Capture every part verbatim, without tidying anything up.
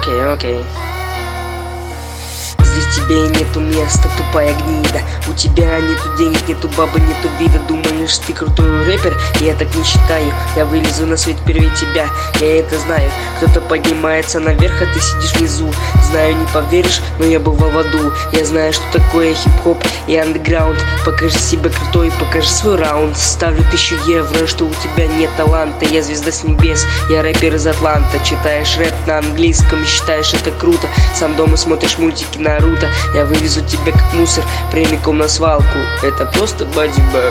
Окей, окей. Здесь тебе нету места, тупая гнида. У тебя нету денег, нету бабы, нету вида. Думаешь, ты крутой рэпер? Я так не считаю. Я вылезу на свет впервые тебя, я это знаю. Кто-то поднимается наверх, а ты сидишь внизу. Знаю, не поверишь, но я бывал в аду. Я знаю, что такое хип-хоп и андеграунд. Покажи себя крутой, покажи свой раунд. Ставлю тысячу евро, что у тебя нет таланта. Я звезда с небес, я рэпер из Атланта. Читаешь рэп на английском и считаешь это круто. Сам дома смотришь мультики Наруто. Я вывезу тебя как мусор прямиком на свалку. Это просто бодибэк.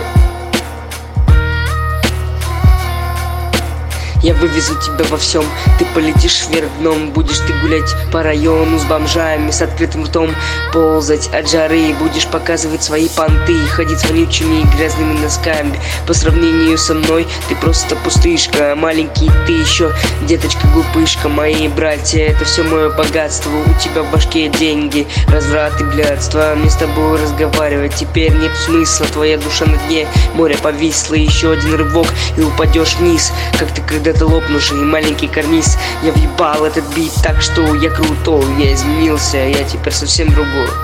Я вывезу тебя во всем, ты полетишь вверх дном. Будешь ты гулять по району с бомжами, с открытым ртом, ползать от жары. Будешь показывать свои понты, ходить с вонючими и грязными носками. По сравнению со мной ты просто пустышка. Маленький ты еще, деточка-глупышка. Мои братья, это все мое богатство. У тебя в башке деньги, разврат и блядство. Мне с тобой разговаривать теперь нет смысла. Твоя душа на дне моря повисла. Еще один рывок и упадешь вниз, как ты когда ты лопнувший маленький карниз. Я въебал этот бит так, что я крутой. Я изменился, я теперь совсем другой.